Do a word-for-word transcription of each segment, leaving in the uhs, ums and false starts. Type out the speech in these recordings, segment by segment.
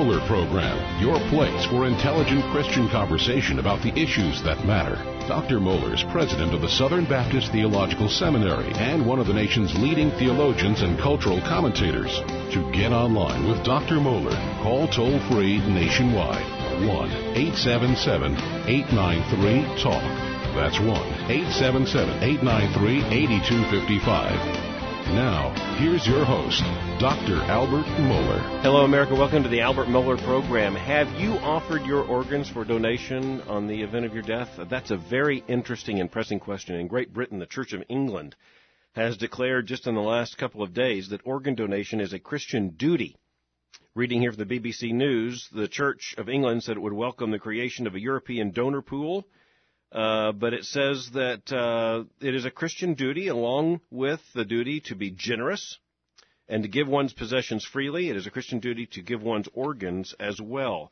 Mohler Program, your place for intelligent Christian conversation about the issues that matter. Doctor Mohler is president of the Southern Baptist Theological Seminary and one of the nation's leading theologians and cultural commentators. To get online with Doctor Mohler, call toll-free nationwide, one eight seven seven, eight nine three, talk. That's one eight seven seven, eight nine three, eight two five five. Now, here's your host, Doctor Albert Mohler. Hello, America. Welcome to the Albert Mohler Program. Have you offered your organs for donation on the event of your death? That's a very interesting and pressing question. In Great Britain, the Church of England has declared just in the last couple of days that organ donation is a Christian duty. Reading here from the B B C News, the Church of England said it would welcome the creation of a European donor pool. Uh, but it says that uh, it is a Christian duty, along with the duty to be generous and to give one's possessions freely. It is a Christian duty to give one's organs as well.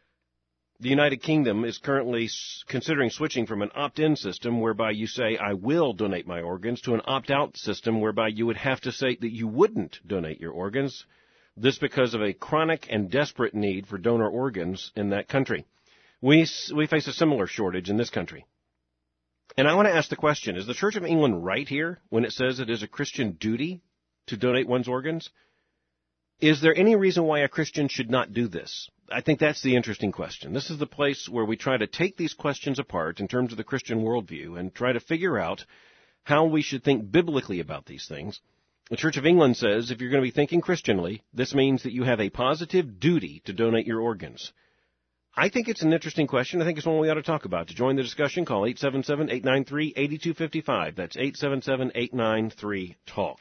The United Kingdom is currently s- considering switching from an opt-in system whereby you say, I will donate my organs, to an opt-out system whereby you would have to say that you wouldn't donate your organs. This because of a chronic and desperate need for donor organs in that country. We we face a similar shortage in this country. And I want to ask the question, is the Church of England right here when it says it is a Christian duty to donate one's organs? Is there any reason why a Christian should not do this? I think that's the interesting question. This is the place where we try to take these questions apart in terms of the Christian worldview and try to figure out how we should think biblically about these things. The Church of England says if you're going to be thinking Christianly, this means that you have a positive duty to donate your organs. I think it's an interesting question. I think it's one we ought to talk about. To join the discussion, call eight seven seven, eight nine three, eight two five five. That's eight seven seven, eight nine three, talk.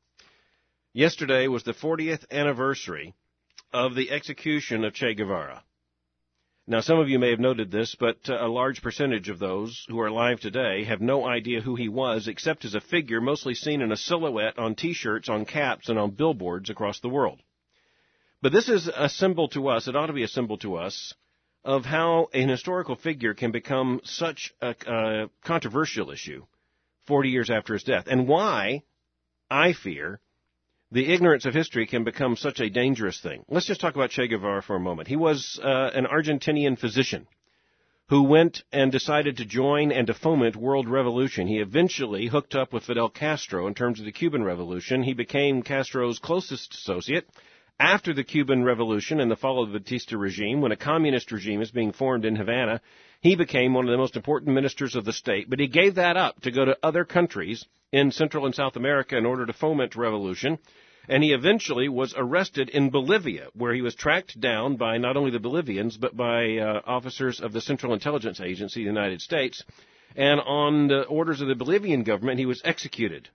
Yesterday was the fortieth anniversary of the execution of Che Guevara. Now, some of you may have noted this, but uh, a large percentage of those who are alive today have no idea who he was, except as a figure mostly seen in a silhouette on T-shirts, on caps, and on billboards across the world. But this is a symbol to us, it ought to be a symbol to us, of how an historical figure can become such a, a controversial issue forty years after his death, and why, I fear, the ignorance of history can become such a dangerous thing. Let's just talk about Che Guevara for a moment. He was uh, an Argentinian physician who went and decided to join and to foment world revolution. He eventually hooked up with Fidel Castro in terms of the Cuban Revolution. He became Castro's closest associate. After the Cuban Revolution and the fall of the Batista regime, when a communist regime is being formed in Havana, he became one of the most important ministers of the state, but he gave that up to go to other countries in Central and South America in order to foment revolution, and he eventually was arrested in Bolivia, where he was tracked down by not only the Bolivians, but by uh, officers of the Central Intelligence Agency of the United States, and on the orders of the Bolivian government, he was executed.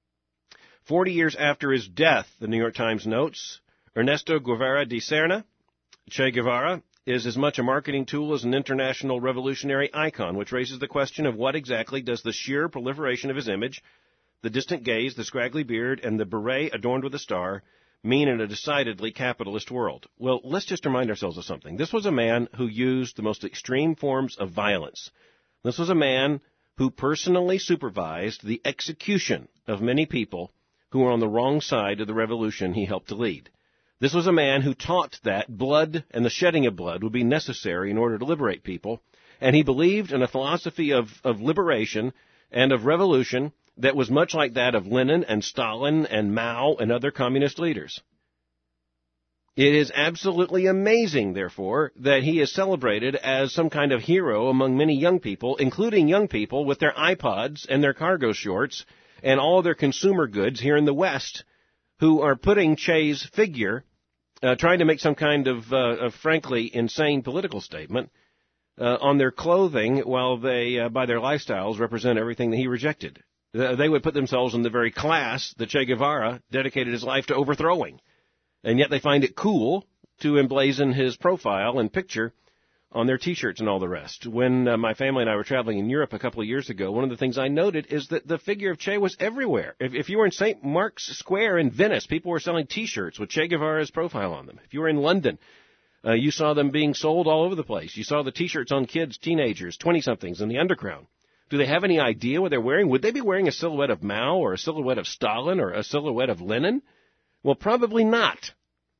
Forty years after his death, the New York Times notes, Ernesto Guevara de Serna, Che Guevara, is as much a marketing tool as an international revolutionary icon, which raises the question of what exactly does the sheer proliferation of his image, the distant gaze, the scraggly beard, and the beret adorned with a star, mean in a decidedly capitalist world? Well, let's just remind ourselves of something. This was a man who used the most extreme forms of violence. This was a man who personally supervised the execution of many people who were on the wrong side of the revolution he helped to lead. This was a man who taught that blood and the shedding of blood would be necessary in order to liberate people, and he believed in a philosophy of, of liberation and of revolution that was much like that of Lenin and Stalin and Mao and other communist leaders. It is absolutely amazing, therefore, that he is celebrated as some kind of hero among many young people, including young people with their iPods and their cargo shorts and all their consumer goods here in the West, who are putting Che's figure, uh, trying to make some kind of, uh, of frankly insane political statement, uh, on their clothing while they, uh, by their lifestyles, represent everything that he rejected. Uh, they would put themselves in the very class that Che Guevara dedicated his life to overthrowing. And yet they find it cool to emblazon his profile and picture on their T-shirts and all the rest. When uh, my family and I were traveling in Europe a couple of years ago, one of the things I noted is that the figure of Che was everywhere. If, if you were in Saint Mark's Square in Venice, people were selling T-shirts with Che Guevara's profile on them. If you were in London, uh, you saw them being sold all over the place. You saw the T-shirts on kids, teenagers, twenty-somethings in the underground. Do they have any idea what they're wearing? Would they be wearing a silhouette of Mao or a silhouette of Stalin or a silhouette of Lenin? Well, probably not.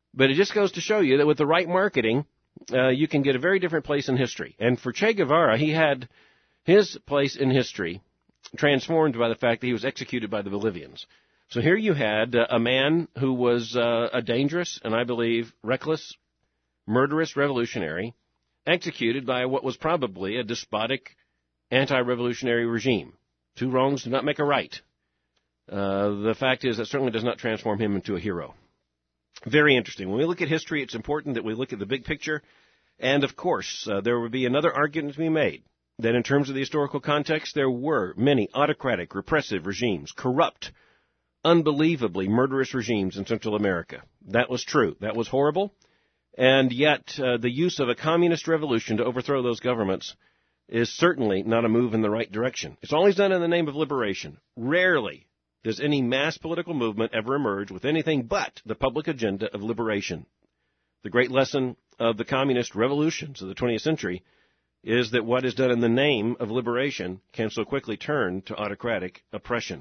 But it just goes to show you that with the right marketing, uh, you can get a very different place in history. And for Che Guevara, he had his place in history transformed by the fact that he was executed by the Bolivians. So here you had uh, a man who was uh, a dangerous and, I believe, reckless, murderous revolutionary executed by what was probably a despotic anti-revolutionary regime. Two wrongs do not make a right. Uh, the fact is that certainly does not transform him into a hero. Very interesting. When we look at history, it's important that we look at the big picture. And, of course, uh, there would be another argument to be made that in terms of the historical context, there were many autocratic, repressive regimes, corrupt, unbelievably murderous regimes in Central America. That was true. That was horrible. And yet uh, the use of a communist revolution to overthrow those governments is certainly not a move in the right direction. It's always done in the name of liberation. Rarely does any mass political movement ever emerge with anything but the public agenda of liberation. The great lesson of the communist revolutions of the twentieth century is that what is done in the name of liberation can so quickly turn to autocratic oppression.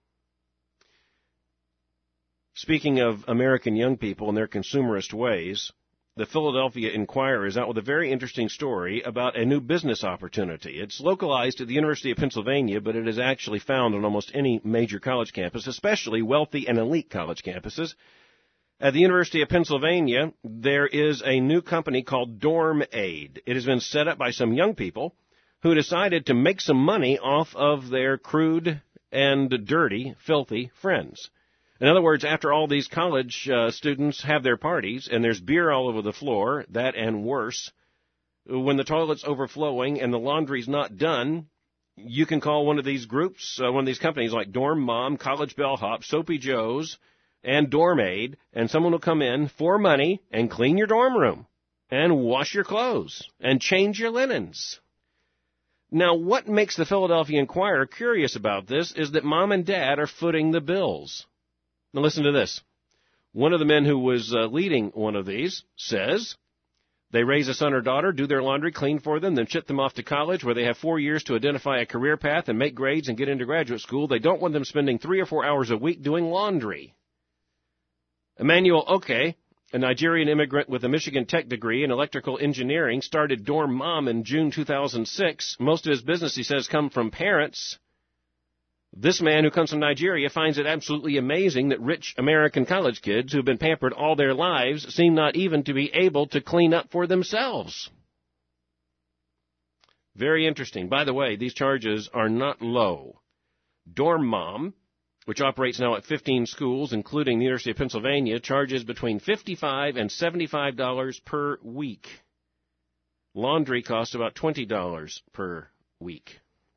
Speaking of American young people and their consumerist ways, the Philadelphia Inquirer is out with a very interesting story about a new business opportunity. It's localized at the University of Pennsylvania, but it is actually found on almost any major college campus, especially wealthy and elite college campuses. At the University of Pennsylvania, there is a new company called Dorm Aid. It has been set up by some young people who decided to make some money off of their crude and dirty, filthy friends. In other words, after all these college uh, students have their parties and there's beer all over the floor, that and worse, when the toilet's overflowing and the laundry's not done, you can call one of these groups, uh, one of these companies like Dorm Mom, College Bellhop, Soapy Joe's, and Dorm Aid, and someone will come in for money and clean your dorm room and wash your clothes and change your linens. Now, what makes the Philadelphia Inquirer curious about this is that mom and dad are footing the bills. Now listen to this. One of the men who was uh, leading one of these says they raise a son or daughter, do their laundry, clean for them, then ship them off to college where they have four years to identify a career path and make grades and get into graduate school. They don't want them spending three or four hours a week doing laundry. Emmanuel Oke, a Nigerian immigrant with a Michigan Tech degree in electrical engineering, started Dorm Mom in June two thousand six. Most of his business, he says, come from parents. This man who comes from Nigeria finds it absolutely amazing that rich American college kids who've been pampered all their lives seem not even to be able to clean up for themselves. Very interesting. By the way, these charges are not low. Dorm Mom, which operates now at fifteen schools, including the University of Pennsylvania, charges between fifty-five dollars and seventy-five dollars per week. Laundry costs about twenty dollars per week.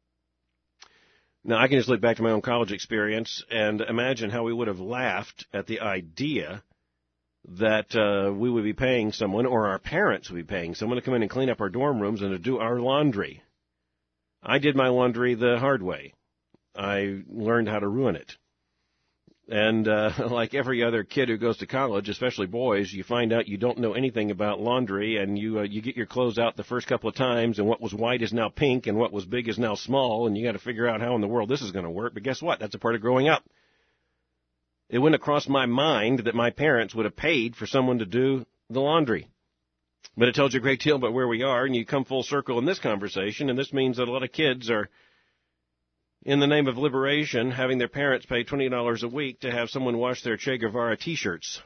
Now, I can just look back to my own college experience and imagine how we would have laughed at the idea that uh, we would be paying someone, or our parents would be paying someone, to come in and clean up our dorm rooms and to do our laundry. I did my laundry the hard way. I learned how to ruin it. And uh, like every other kid who goes to college, especially boys, you find out you don't know anything about laundry, and you uh, you get your clothes out the first couple of times, and what was white is now pink, and what was big is now small, and you got to figure out how in the world this is going to work. But guess what? That's a part of growing up. It wouldn't have crossed my mind that my parents would have paid for someone to do the laundry. But it tells you a great deal about where we are, and you come full circle in this conversation, and this means that a lot of kids are, in the name of liberation, having their parents pay twenty dollars a week to have someone wash their Che Guevara T-shirts.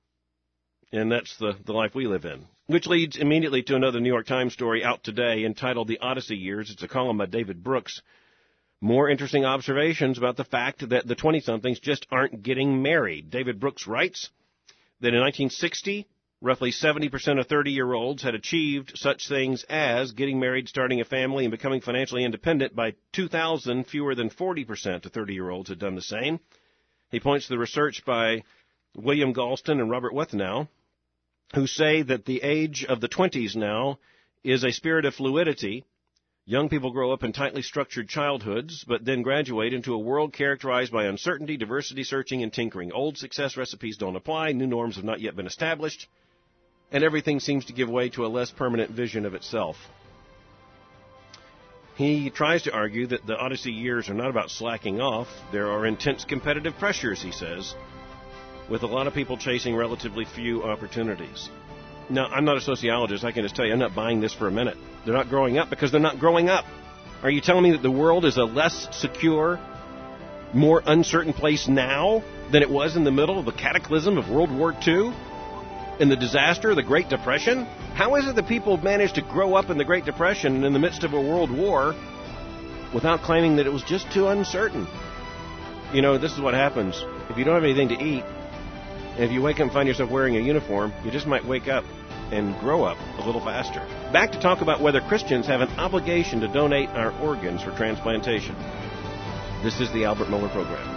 And that's the, the life we live in. Which leads immediately to another New York Times story out today entitled The Odyssey Years. It's a column by David Brooks. More interesting observations about the fact that the twenty-somethings just aren't getting married. David Brooks writes that in nineteen sixty, roughly seventy percent of thirty-year-olds had achieved such things as getting married, starting a family, and becoming financially independent. By two thousand, fewer than forty percent of thirty-year-olds had done the same. He points to the research by William Galston and Robert Wethnow, who say that the age of the twenties now is a spirit of fluidity. Young people grow up in tightly structured childhoods, but then graduate into a world characterized by uncertainty, diversity searching, and tinkering. Old success recipes don't apply, new norms have not yet been established, and everything seems to give way to a less permanent vision of itself. He tries to argue that the Odyssey years are not about slacking off. There are intense competitive pressures, he says. with a lot of people chasing relatively few opportunities. Now, I'm not a sociologist. I can just tell you, I'm not buying this for a minute. They're not growing up because they're not growing up. Are you telling me that the world is a less secure, more uncertain place now than it was in the middle of the cataclysm of World War Two? In the disaster of the Great Depression? How is it that people managed to grow up in the Great Depression and in the midst of a world war without claiming that it was just too uncertain? You know, this is what happens. If you don't have anything to eat, and if you wake up and find yourself wearing a uniform, you just might wake up and grow up a little faster. Back to talk about whether Christians have an obligation to donate our organs for transplantation. This is the Albert Mohler Program.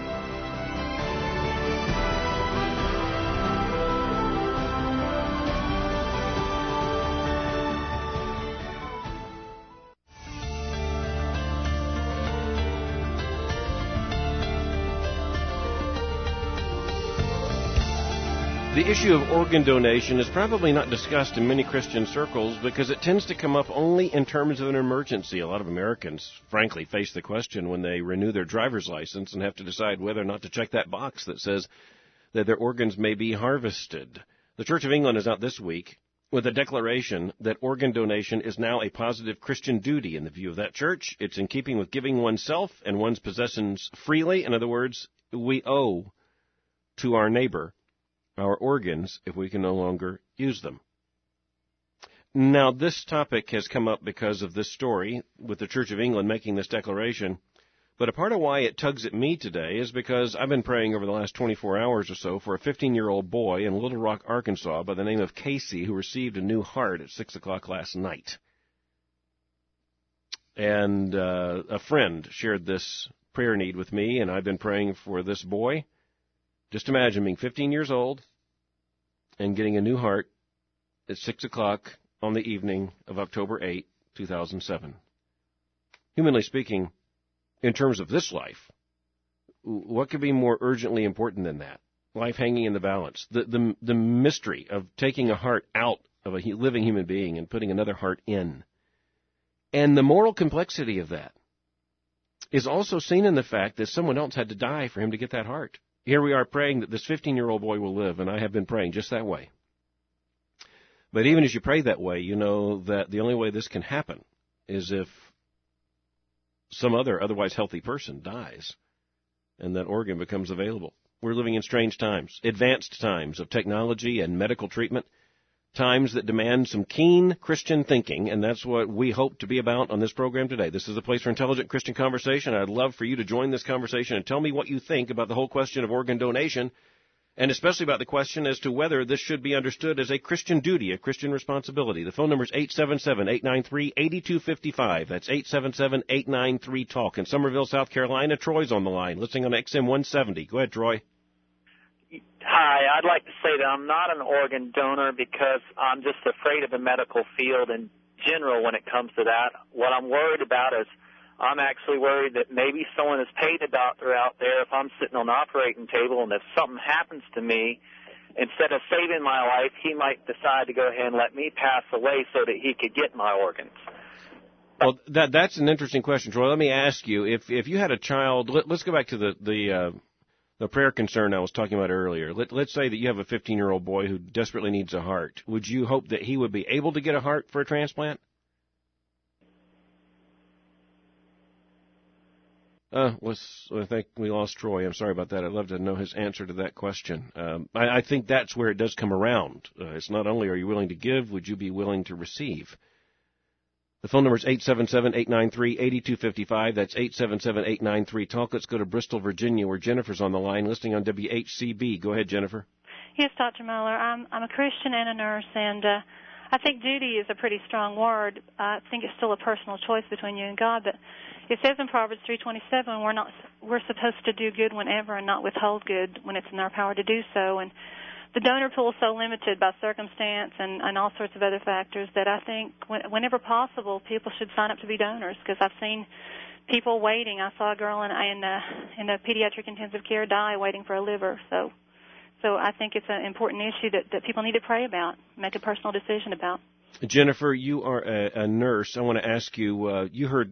The issue of organ donation is probably not discussed in many Christian circles because it tends to come up only in terms of an emergency. A lot of Americans, frankly, face the question when they renew their driver's license and have to decide whether or not to check that box that says that their organs may be harvested. The Church of England is out this week with a declaration that organ donation is now a positive Christian duty. In the view of that church, it's in keeping with giving oneself and one's possessions freely. In other words, we owe to our neighbor our organs if we can no longer use them. Now, this topic has come up because of this story with the Church of England making this declaration, but a part of why it tugs at me today is because I've been praying over the last twenty-four hours or so for a fifteen-year-old boy in Little Rock, Arkansas by the name of Casey who received a new heart at six o'clock last night. And uh, a friend shared this prayer need with me, and I've been praying for this boy. Just imagine being fifteen years old and getting a new heart at six o'clock on the evening of October eighth, two thousand seven. Humanly speaking, in terms of this life, what could be more urgently important than that? Life hanging in the balance. The, the, the mystery of taking a heart out of a living human being and putting another heart in. And the moral complexity of that is also seen in the fact that someone else had to die for him to get that heart. Here we are praying that this fifteen-year-old boy will live, and I have been praying just that way. But even as you pray that way, you know that the only way this can happen is if some other otherwise healthy person dies and that organ becomes available. We're living in strange times, advanced times of technology and medical treatment, times that demand some keen Christian thinking, and that's what we hope to be about on this program today. This is a place for intelligent Christian conversation. I'd love for you to join this conversation and tell me what you think about the whole question of organ donation, and especially about the question as to whether this should be understood as a Christian duty, a Christian responsibility. The phone number is eight seven seven, eight nine three, eight two five five. That's eight seven seven, eight nine three, talk. In Somerville, South Carolina, Troy's on the line, listening on X M one seventy. Go ahead, Troy. Hi, I'd like to say that I'm not an organ donor because I'm just afraid of the medical field in general when it comes to that. What I'm worried about is I'm actually worried that maybe someone has paid a doctor out there if I'm sitting on the operating table, and if something happens to me, instead of saving my life, he might decide to go ahead and let me pass away so that he could get my organs. Well, that that's an interesting question, Troy. Let me ask you, if if you had a child, let, let's go back to the, the uh, the prayer concern I was talking about earlier. Let, let's say that you have a fifteen-year-old boy who desperately needs a heart. Would you hope that he would be able to get a heart for a transplant? Uh, let's, I think we lost Troy. I'm sorry about that. I'd love to know his answer to that question. Um, I, I think that's where it does come around. Uh, it's not only are you willing to give, would you be willing to receive? The phone number is eight seven seven, eight nine three, eight two five five. That's eight seven seven, eight nine three, talk. Let's go to Bristol, Virginia, where Jennifer's on the line, listening on W H C B. Go ahead, Jennifer. Yes, Doctor Mohler. I'm, I'm a Christian and a nurse, and uh, I think duty is a pretty strong word. I think it's still a personal choice between you and God, but it says in Proverbs three twenty-seven, we're not we're supposed to do good whenever and not withhold good when it's in our power to do so. And the donor pool is so limited by circumstance and, and all sorts of other factors that I think when, whenever possible, people should sign up to be donors, because I've seen people waiting. I saw a girl in in the, in the pediatric intensive care die waiting for a liver. So, so I think it's an important issue that, that people need to pray about, make a personal decision about. Jennifer, you are a, a nurse. I want to ask you. Uh, you heard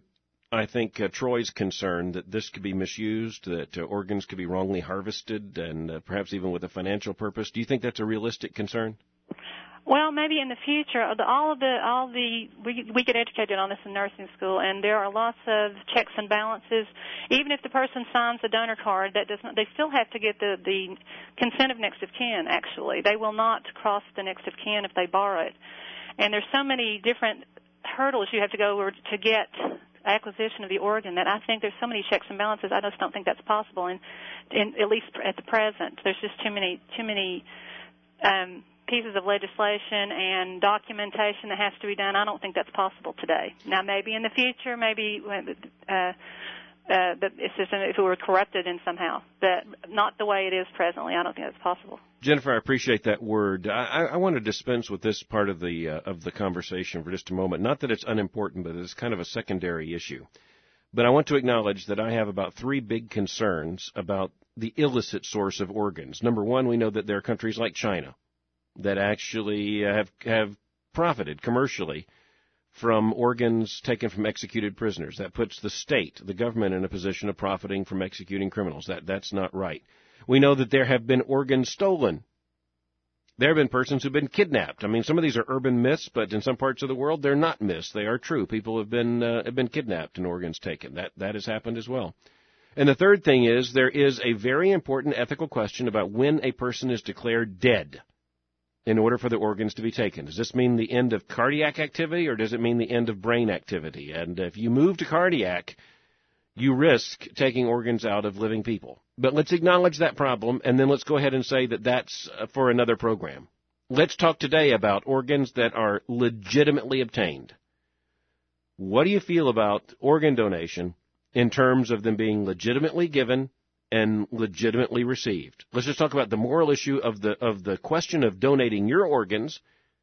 I think uh, Troy's concern that this could be misused, that uh, organs could be wrongly harvested, and uh, perhaps even with a financial purpose. Do you think that's a realistic concern? Well, maybe in the future, all of the, all the, we, we get educated on this in nursing school, and there are lots of checks and balances. Even if the person signs a donor card, that does not, they still have to get the, the consent of next of kin, actually. They will not cross the next of kin if they borrow it. And there's so many different hurdles you have to go over to get acquisition of the organ that I think there's so many checks and balances, I just don't think that's possible, and, and at least at the present. There's just too many, too many, um, pieces of legislation and documentation that has to be done. I don't think that's possible today. Now, maybe in the future, maybe uh, uh, the system, if it were corrupted in somehow, but not the way it is presently. I don't think that's possible. Jennifer, I appreciate that word. I, I want to dispense with this part of the uh, of the conversation for just a moment. Not that it's unimportant, but it's kind of a secondary issue. But I want to acknowledge that I have about three big concerns about the illicit source of organs. Number one, we know that there are countries like China that actually have have profited commercially from organs taken from executed prisoners. That puts the state, the government, in a position of profiting from executing criminals. That that's not right. We know that there have been organs stolen. There have been persons who've been kidnapped. I mean, some of these are urban myths, but in some parts of the world, they're not myths. They are true. People have been uh, have been kidnapped and organs taken. That that has happened as well. And the third thing is there is a very important ethical question about when a person is declared dead in order for the organs to be taken. Does this mean the end of cardiac activity, or does it mean the end of brain activity? And if you move to cardiac, you risk taking organs out of living people. But let's acknowledge that problem, and then let's go ahead and say that that's for another program. Let's talk today about organs that are legitimately obtained. What do you feel about organ donation in terms of them being legitimately given and legitimately received? Let's just talk about the moral issue of the of the question of donating your organs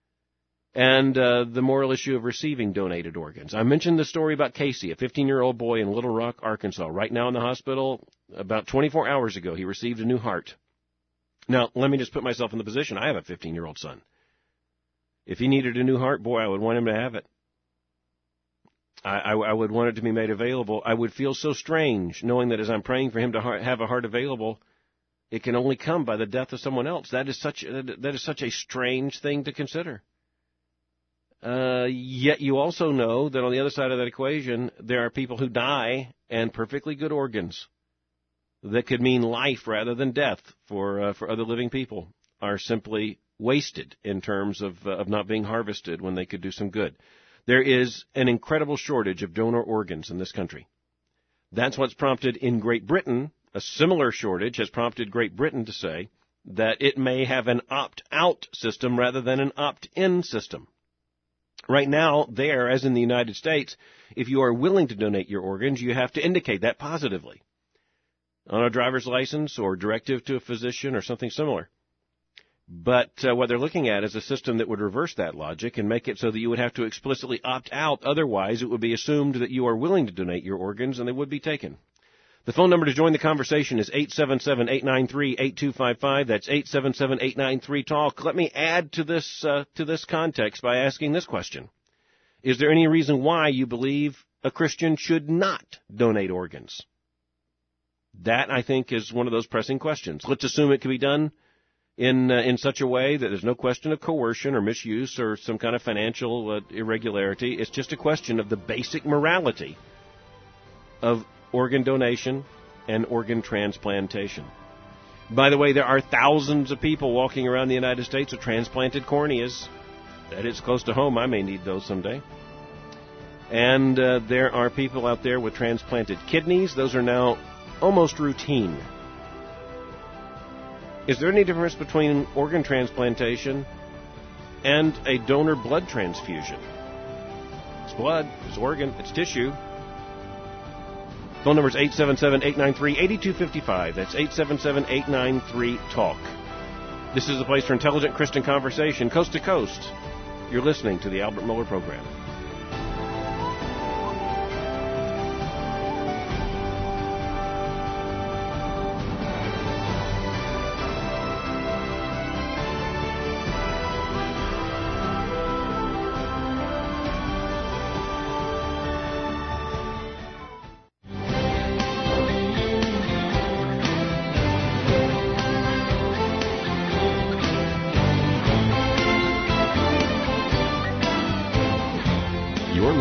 and uh, the moral issue of receiving donated organs. I mentioned the story about Casey, a fifteen-year-old boy in Little Rock, Arkansas, right now in the hospital. About twenty-four hours ago, he received a new heart. Now, let me just put myself in the position. I have a fifteen-year-old son. If he needed a new heart, boy, I would want him to have it. I, I, I would want it to be made available. I would feel so strange knowing that as I'm praying for him to heart, have a heart available, it can only come by the death of someone else. That is such that is such a strange thing to consider. Uh, yet you also know that on the other side of that equation, there are people who die and perfectly good organs that could mean life rather than death for uh, for other living people are simply wasted in terms of uh, of not being harvested when they could do some good. There is an incredible shortage of donor organs in this country. That's what's prompted in Great Britain, a similar shortage has prompted Great Britain to say that it may have an opt-out system rather than an opt-in system. Right now, there, as in the United States, if you are willing to donate your organs, you have to indicate that positively on a driver's license or directive to a physician or something similar. But uh, what they're looking at is a system that would reverse that logic and make it so that you would have to explicitly opt out. Otherwise, it would be assumed that you are willing to donate your organs and they would be taken. The phone number to join the conversation is eight seven seven, eight nine three, eight two five five. That's eight seven seven, eight nine three, talk. Let me add to this uh, to this context by asking this question. Is there any reason why you believe a Christian should not donate organs? That, I think, is one of those pressing questions. Let's assume it can be done in uh, in such a way that there's no question of coercion or misuse or some kind of financial uh, irregularity. It's just a question of the basic morality of organ donation and organ transplantation. By the way, there are thousands of people walking around the United States with transplanted corneas. That is close to home. I may need those someday. And uh, there are people out there with transplanted kidneys. Those are now almost routine. Is there any difference between organ transplantation and a donor blood transfusion? It's blood, it's organ, it's tissue. Phone number is eight seven seven, eight nine three, eight two five five. That's eight seven seven, eight nine three, talk. This is the place for intelligent Christian conversation, coast to coast. You're listening to the Albert Mohler Program.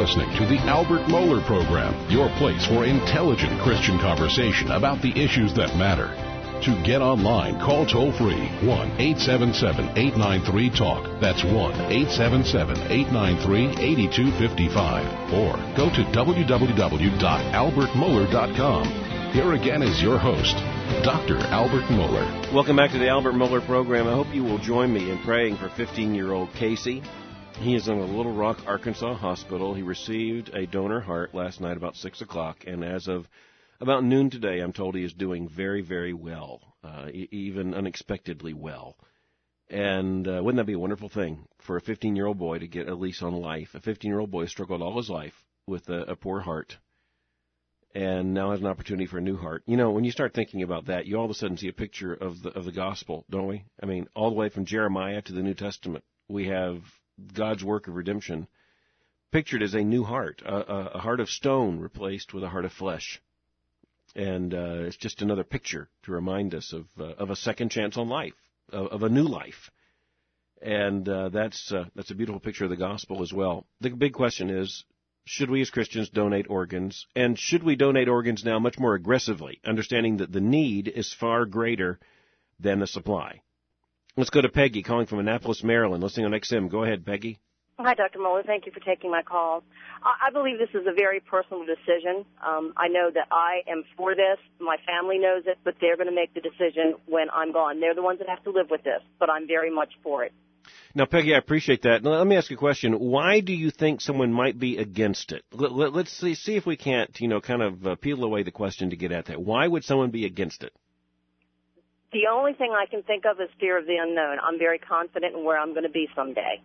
listening to the Albert Mohler Program, your place for intelligent Christian conversation about the issues that matter. To get online, call toll-free one eight seven seven, eight nine three, TALK. That's one eight seven seven, eight nine three, eight two five five. Or go to w w w dot albert mohler dot com. Here again is your host, Doctor Albert Mohler. Welcome back to the Albert Mohler Program. I hope you will join me in praying for fifteen-year-old Casey. He is in a Little Rock, Arkansas hospital. He received a donor heart last night about six o'clock, and as of about noon today, I'm told he is doing very, very well, uh, e- even unexpectedly well. And uh, wouldn't that be a wonderful thing for a fifteen-year-old boy to get a lease on life? A fifteen-year-old boy struggled all his life with a, a poor heart, and now has an opportunity for a new heart. You know, when you start thinking about that, you all of a sudden see a picture of the of the gospel, don't we? I mean, all the way from Jeremiah to the New Testament, we have God's work of redemption pictured as a new heart, a, a, a heart of stone replaced with a heart of flesh. And uh, it's just another picture to remind us of uh, of a second chance on life, of, of a new life. And uh, that's uh, that's a beautiful picture of the gospel as well. The big question is, should we as Christians donate organs? And should we donate organs now much more aggressively, understanding that the need is far greater than the supply? Let's go to Peggy, calling from Annapolis, Maryland, listening on X M. Go ahead, Peggy. Hi, Doctor Mohler. Thank you for taking my call. I believe this is a very personal decision. Um, I know that I am for this. My family knows it, but they're going to make the decision when I'm gone. They're the ones that have to live with this, but I'm very much for it. Now, Peggy, I appreciate that. Now, let me ask you a question. Why do you think someone might be against it? Let, let, let's see, see if we can't, you know, kind of uh, peel away the question to get at that. Why would someone be against it? The only thing I can think of is fear of the unknown. I'm very confident in where I'm going to be someday.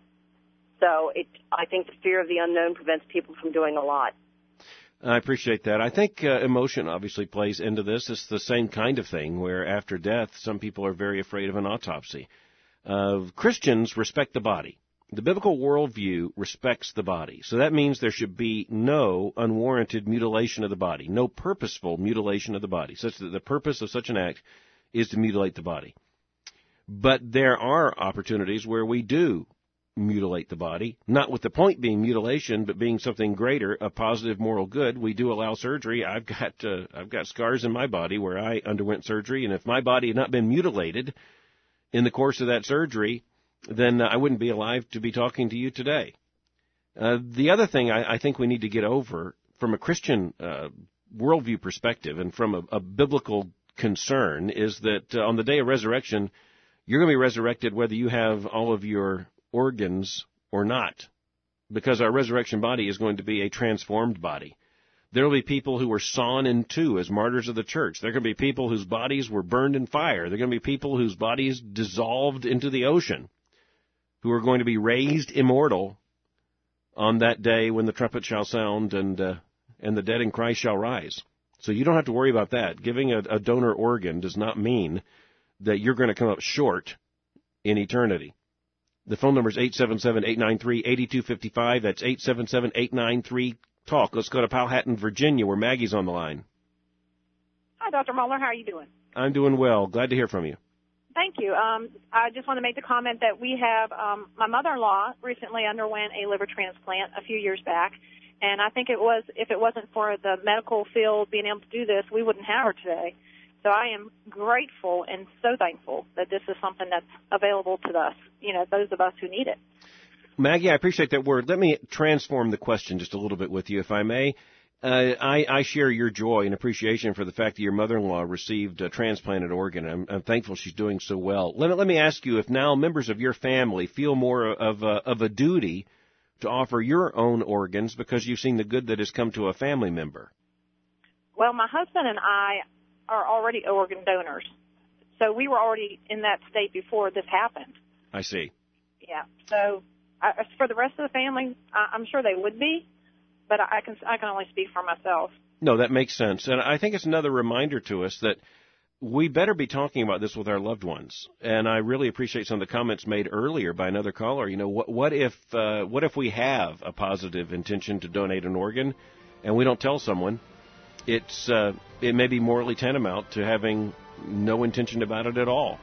So it, I think the fear of the unknown prevents people from doing a lot. I appreciate that. I think uh, emotion obviously plays into this. It's the same kind of thing where after death, some people are very afraid of an autopsy. Uh, Christians respect the body. The biblical worldview respects the body. So that means there should be no unwarranted mutilation of the body, no purposeful mutilation of the body, such that the purpose of such an act is to mutilate the body. But there are opportunities where we do mutilate the body, not with the point being mutilation, but being something greater, a positive moral good. We do allow surgery. I've got uh, I've got scars in my body where I underwent surgery, and if my body had not been mutilated in the course of that surgery, then uh, I wouldn't be alive to be talking to you today. Uh, the other thing I, I think we need to get over from a Christian uh, worldview perspective and from a, a biblical concern is that uh, on the day of resurrection, you're going to be resurrected whether you have all of your organs or not, because our resurrection body is going to be a transformed body. There will be people who were sawn in two as martyrs of the church. There are going to be people whose bodies were burned in fire. There are going to be people whose bodies dissolved into the ocean, who are going to be raised immortal on that day when the trumpet shall sound and uh, and the dead in Christ shall rise. So you don't have to worry about that. Giving a, a donor organ does not mean that you're going to come up short in eternity. The phone number is eight seven seven, eight nine three, eight two five five. That's eight seven seven, eight nine three, TALK. Let's go to Powhatan, Virginia, where Maggie's on the line. Hi, Doctor Mohler. How are you doing? I'm doing well. Glad to hear from you. Thank you. Um, I just want to make the comment that we have, um, my mother-in-law recently underwent a liver transplant a few years back, and I think it was, if it wasn't for the medical field being able to do this, we wouldn't have her today. So I am grateful and so thankful that this is something that's available to us, you know, those of us who need it. Maggie, I appreciate that word. Let me transform the question just a little bit with you, if I may. Uh, I, I share your joy and appreciation for the fact that your mother-in-law received a transplanted organ. I'm, I'm thankful she's doing so well. Let me, let me ask you if now members of your family feel more of a, of a duty to offer your own organs because you've seen the good that has come to a family member. Well, my husband and I are already organ donors, so we were already in that state before this happened. I see. Yeah. So I, for the rest of the family, I, I'm sure they would be, but I can I can only speak for myself. No, that makes sense, and I think it's another reminder to us that we better be talking about this with our loved ones. And I really appreciate some of the comments made earlier by another caller. You know, what, what if uh, what if we have a positive intention to donate an organ, and we don't tell someone? It's uh, it may be morally tantamount to having no intention about it at all.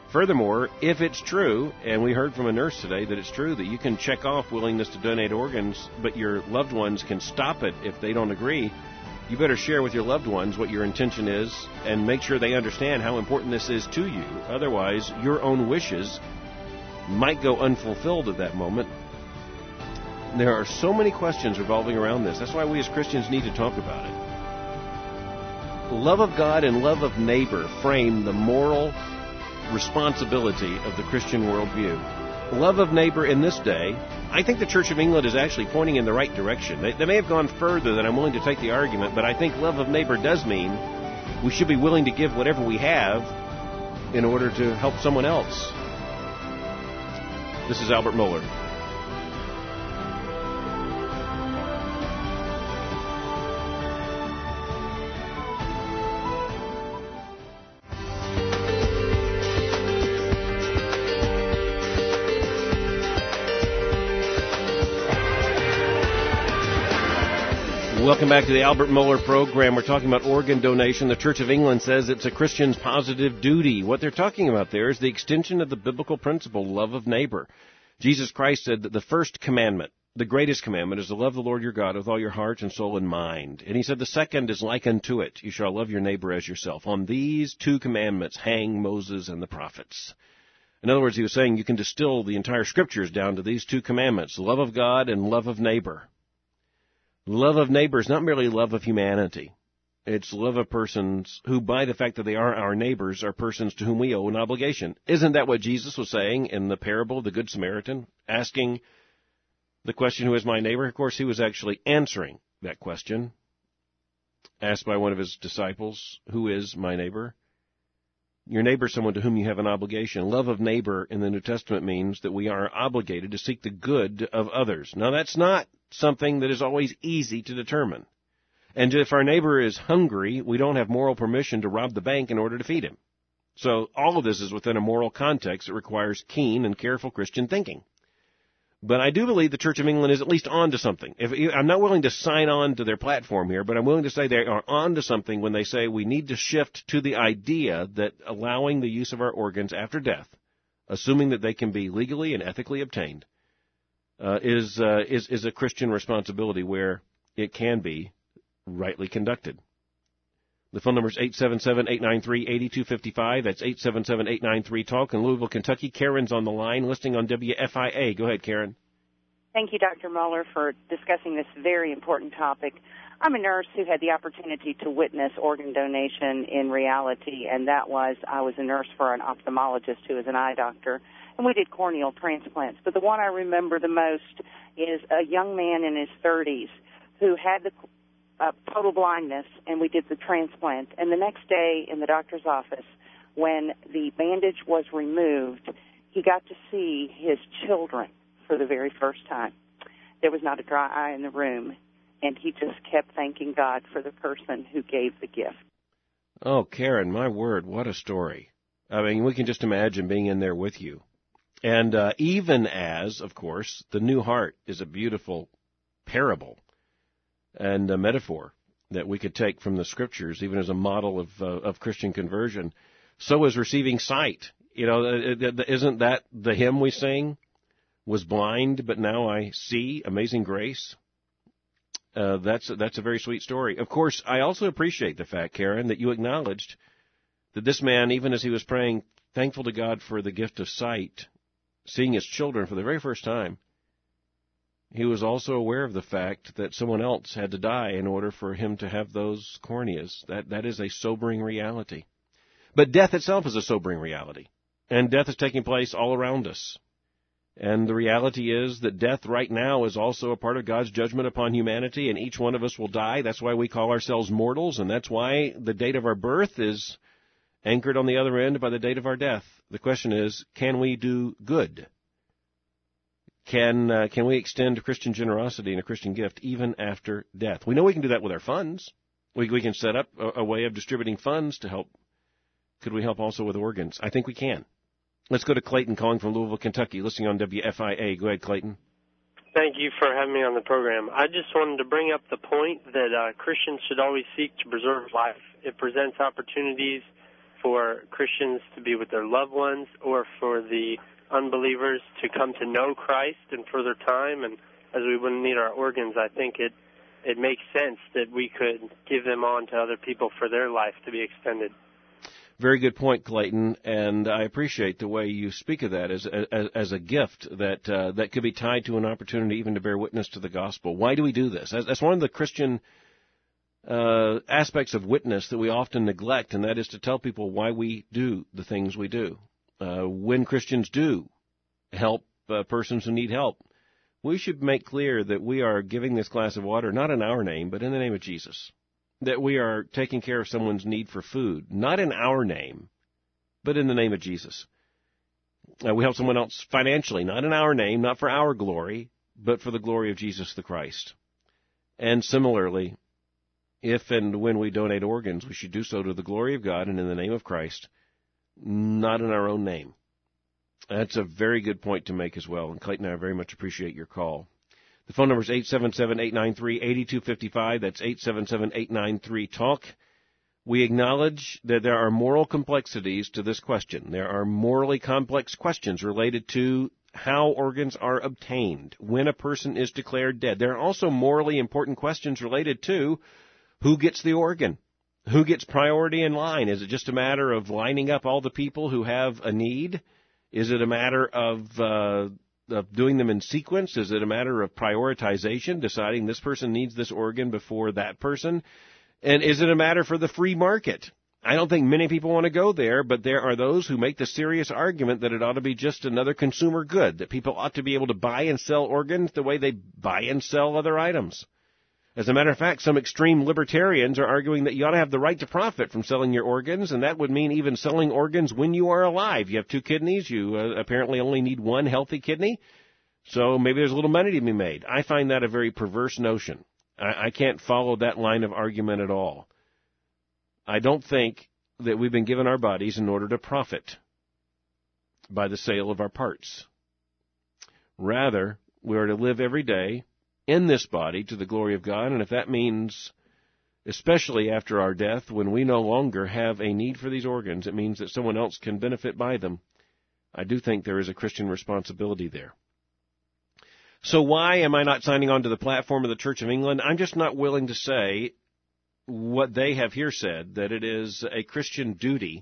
Furthermore, if it's true, and we heard from a nurse today that it's true that you can check off willingness to donate organs, but your loved ones can stop it if they don't agree, you better share with your loved ones what your intention is and make sure they understand how important this is to you. Otherwise, your own wishes might go unfulfilled at that moment. There are so many questions revolving around this. That's why we as Christians need to talk about it. Love of God and love of neighbor frame the moral responsibility of the Christian worldview. Love of neighbor in this day, I think the Church of England is actually pointing in the right direction. They, they may have gone further than I'm willing to take the argument, but I think love of neighbor does mean we should be willing to give whatever we have in order to help someone else. This is Albert Mohler. Welcome back to the Albert Mohler program. We're talking about organ donation. The Church of England says it's a Christian's positive duty. What they're talking about there is the extension of the biblical principle, love of neighbor. Jesus Christ said that the first commandment, the greatest commandment, is to love the Lord your God with all your heart and soul and mind. And he said the second is like unto it. You shall love your neighbor as yourself. On these two commandments hang Moses and the prophets. In other words, he was saying you can distill the entire scriptures down to these two commandments, love of God and love of neighbor. Love of neighbor is not merely love of humanity. It's love of persons who, by the fact that they are our neighbors, are persons to whom we owe an obligation. Isn't that what Jesus was saying in the parable of the Good Samaritan? Asking the question, who is my neighbor? Of course, he was actually answering that question. Asked by one of his disciples, who is my neighbor? Your neighbor is someone to whom you have an obligation. Love of neighbor in the New Testament means that we are obligated to seek the good of others. Now, that's not something that is always easy to determine. And if our neighbor is hungry, we don't have moral permission to rob the bank in order to feed him. So all of this is within a moral context that requires keen and careful Christian thinking. But I do believe the Church of England is at least on to something. If, I'm not willing to sign on to their platform here, but I'm willing to say they are on to something when they say we need to shift to the idea that allowing the use of our organs after death, assuming that they can be legally and ethically obtained, uh, is, uh, is, is a Christian responsibility where it can be rightly conducted. The phone number is eight seven seven, eight nine three, eight two five five. That's eight seven seven, eight nine three, talk in Louisville, Kentucky. Karen's on the line, listening on W F I A. Go ahead, Karen. Thank you, Doctor Mohler, for discussing this very important topic. I'm a nurse who had the opportunity to witness organ donation in reality, and that was I was a nurse for an ophthalmologist who is an eye doctor, and we did corneal transplants. But the one I remember the most is a young man in his thirties who had the Uh, total blindness, and we did the transplant. And the next day in the doctor's office, when the bandage was removed, he got to see his children for the very first time. There was not a dry eye in the room, and he just kept thanking God for the person who gave the gift. Oh, Karen, my word, what a story. I mean, we can just imagine being in there with you. And uh, even as, of course, the new heart is a beautiful parable and a metaphor that we could take from the Scriptures, even as a model of uh, of Christian conversion, so is receiving sight. You know, isn't that the hymn we sing? Was blind, but now I see. Amazing grace. Uh, that's that's a very sweet story. Of course, I also appreciate the fact, Karen, that you acknowledged that this man, even as he was praying, thankful to God for the gift of sight, seeing his children for the very first time, he was also aware of the fact that someone else had to die in order for him to have those corneas. That that is a sobering reality. But death itself is a sobering reality. And death is taking place all around us. And the reality is that death right now is also a part of God's judgment upon humanity, and each one of us will die. That's why we call ourselves mortals, and that's why the date of our birth is anchored on the other end by the date of our death. The question is, can we do good? Can uh, can we extend Christian generosity and a Christian gift even after death? We know we can do that with our funds. We we can set up a, a way of distributing funds to help. Could we help also with organs? I think we can. Let's go to Clayton calling from Louisville, Kentucky, listening on W F I A. Go ahead, Clayton. Thank you for having me on the program. I just wanted to bring up the point that uh, Christians should always seek to preserve life. It presents opportunities for Christians to be with their loved ones or for the unbelievers to come to know Christ in further time. And as we wouldn't need our organs, I think it, it makes sense that we could give them on to other people for their life to be extended. Very good point, Clayton, and I appreciate the way you speak of that as as, as a gift that uh, that could be tied to an opportunity even to bear witness to the gospel. Why do we do this? That's one of the Christian uh, aspects of witness that we often neglect, and that is to tell people why we do the things we do. Uh, when Christians do help uh, persons who need help, we should make clear that we are giving this glass of water not in our name, but in the name of Jesus. That we are taking care of someone's need for food, not in our name, but in the name of Jesus. Uh, we help someone else financially, not in our name, not for our glory, but for the glory of Jesus the Christ. And similarly, if and when we donate organs, we should do so to the glory of God and in the name of Christ, not in our own name. That's a very good point to make as well, and Clayton and I very much appreciate your call. The phone number is eight seven seven, eight nine three, eight two five five. That's eight seven seven, eight nine three, talk. We acknowledge that there are moral complexities to this question. There are morally complex questions related to how organs are obtained, when a person is declared dead. There are also morally important questions related to who gets the organ, who gets priority in line. Is it just a matter of lining up all the people who have a need? Is it a matter of... Uh, of doing them in sequence? Is it a matter of prioritization, deciding this person needs this organ before that person? And is it a matter for the free market? I don't think many people want to go there, but there are those who make the serious argument that it ought to be just another consumer good, that people ought to be able to buy and sell organs the way they buy and sell other items. As a matter of fact, some extreme libertarians are arguing that you ought to have the right to profit from selling your organs, and that would mean even selling organs when you are alive. You have two kidneys. You uh, apparently only need one healthy kidney, so maybe there's a little money to be made. I find that a very perverse notion. I, I can't follow that line of argument at all. I don't think that we've been given our bodies in order to profit by the sale of our parts. Rather, we are to live every day in this body to the glory of God, and if that means, especially after our death, when we no longer have a need for these organs, it means that someone else can benefit by them, I do think there is a Christian responsibility there. So why am I not signing on to the platform of the Church of England? I'm just not willing to say what they have here said, that it is a Christian duty.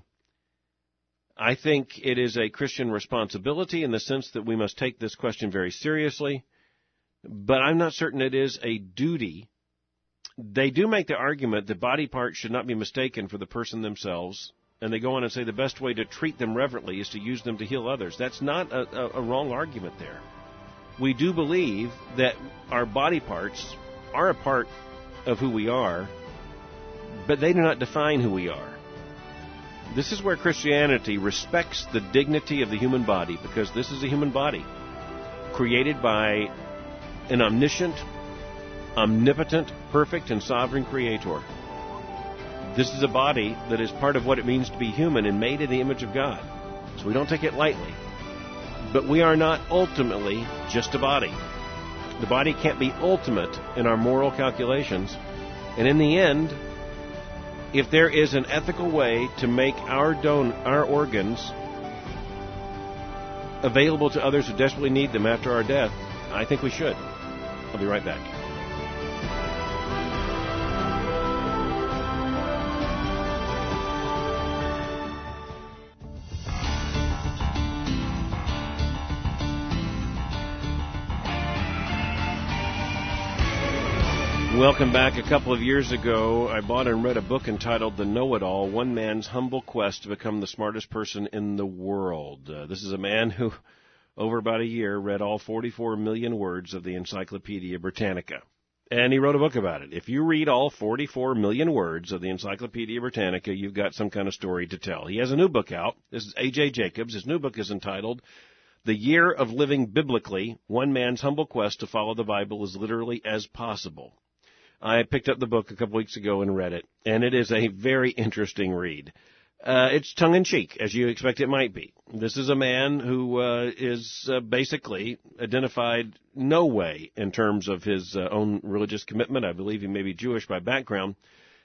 I think it is a Christian responsibility in the sense that we must take this question very seriously. But I'm not certain it is a duty. They do make the argument that body parts should not be mistaken for the person themselves, and they go on and say the best way to treat them reverently is to use them to heal others. That's not a, a, a wrong argument there. We do believe that our body parts are a part of who we are, but they do not define who we are. This is where Christianity respects the dignity of the human body, because this is a human body created by an omniscient, omnipotent, perfect, and sovereign Creator. This is a body that is part of what it means to be human and made in the image of God. So we don't take it lightly. But we are not ultimately just a body. The body can't be ultimate in our moral calculations. And in the end, if there is an ethical way to make our don- our organs available to others who desperately need them after our death, I think we should. I'll be right back. Welcome back. A couple of years ago, I bought and read a book entitled The Know-It-All, One Man's Humble Quest to Become the Smartest Person in the World. Uh, this is a man who, over about a year, read all forty-four million words of the Encyclopedia Britannica. And he wrote a book about it. If you read all forty-four million words of the Encyclopedia Britannica, you've got some kind of story to tell. He has a new book out. This is A J Jacobs. His new book is entitled The Year of Living Biblically, One Man's Humble Quest to Follow the Bible as Literally as Possible. I picked up the book a couple weeks ago and read it, and it is a very interesting read. Uh, it's tongue-in-cheek, as you expect it might be. This is a man who uh, is uh, basically identified no way in terms of his uh, own religious commitment. I believe he may be Jewish by background,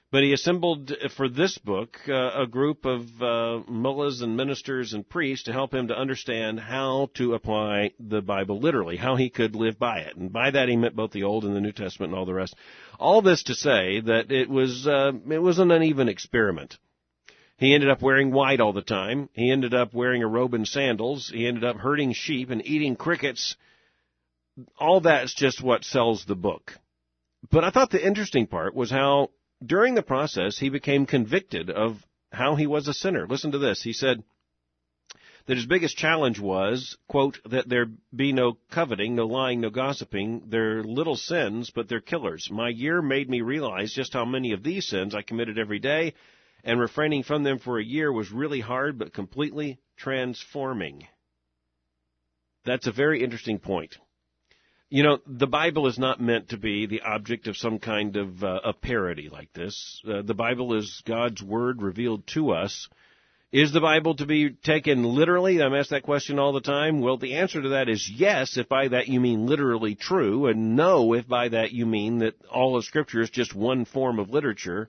But he assembled for this book uh, a group of uh, mullahs and ministers and priests to help him to understand how to apply the Bible literally, how he could live by it. And by that he meant both the Old and the New Testament and all the rest. All this to say that it was uh, it was an uneven experiment. He ended up wearing white all the time. He ended up wearing a robe and sandals. He ended up herding sheep and eating crickets. All that's just what sells the book. But I thought the interesting part was how during the process, he became convicted of how he was a sinner. Listen to this. He said that his biggest challenge was, quote, that there be no coveting, no lying, no gossiping. They're little sins, but they're killers. My year made me realize just how many of these sins I committed every day, and refraining from them for a year was really hard, but completely transforming. That's a very interesting point. You know, the Bible is not meant to be the object of some kind of uh, a parody like this. Uh, the Bible is God's Word revealed to us. Is the Bible to be taken literally? I'm asked that question all the time. Well, the answer to that is yes, if by that you mean literally true, and no, if by that you mean that all of Scripture is just one form of literature.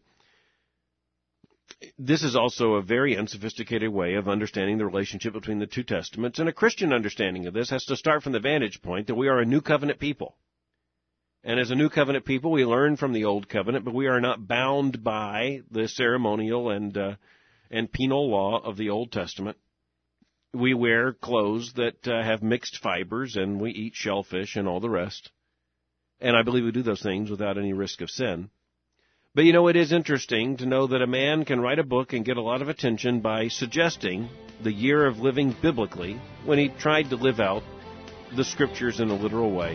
This is also a very unsophisticated way of understanding the relationship between the two testaments, and a Christian understanding of this has to start from the vantage point that we are a new covenant people. And as a new covenant people, we learn from the old covenant, but we are not bound by the ceremonial and uh, and penal law of the Old Testament. We wear clothes that uh, have mixed fibers, and we eat shellfish and all the rest. And I believe we do those things without any risk of sin. But, you know, it is interesting to know that a man can write a book and get a lot of attention by suggesting the year of living biblically when he tried to live out the Scriptures in a literal way.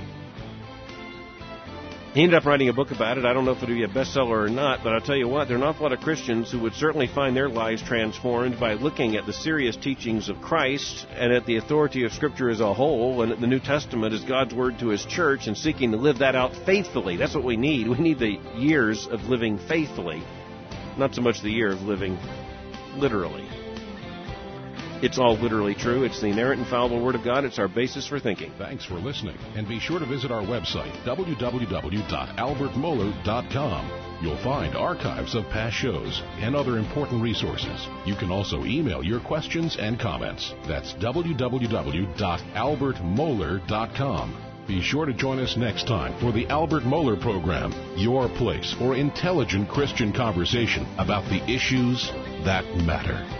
He ended up writing a book about it. I don't know if it'll be a bestseller or not, but I'll tell you what, there are an awful lot of Christians who would certainly find their lives transformed by looking at the serious teachings of Christ and at the authority of Scripture as a whole, and at the New Testament as God's Word to His church, and seeking to live that out faithfully. That's what we need. We need the years of living faithfully, not so much the year of living literally. It's all literally true. It's the inerrant, infallible Word of God. It's our basis for thinking. Thanks for listening, and be sure to visit our website, w w w dot albert mohler dot com. You'll find archives of past shows and other important resources. You can also email your questions and comments. That's w w w dot albert mohler dot com. Be sure to join us next time for the Albert Mohler Program, your place for intelligent Christian conversation about the issues that matter.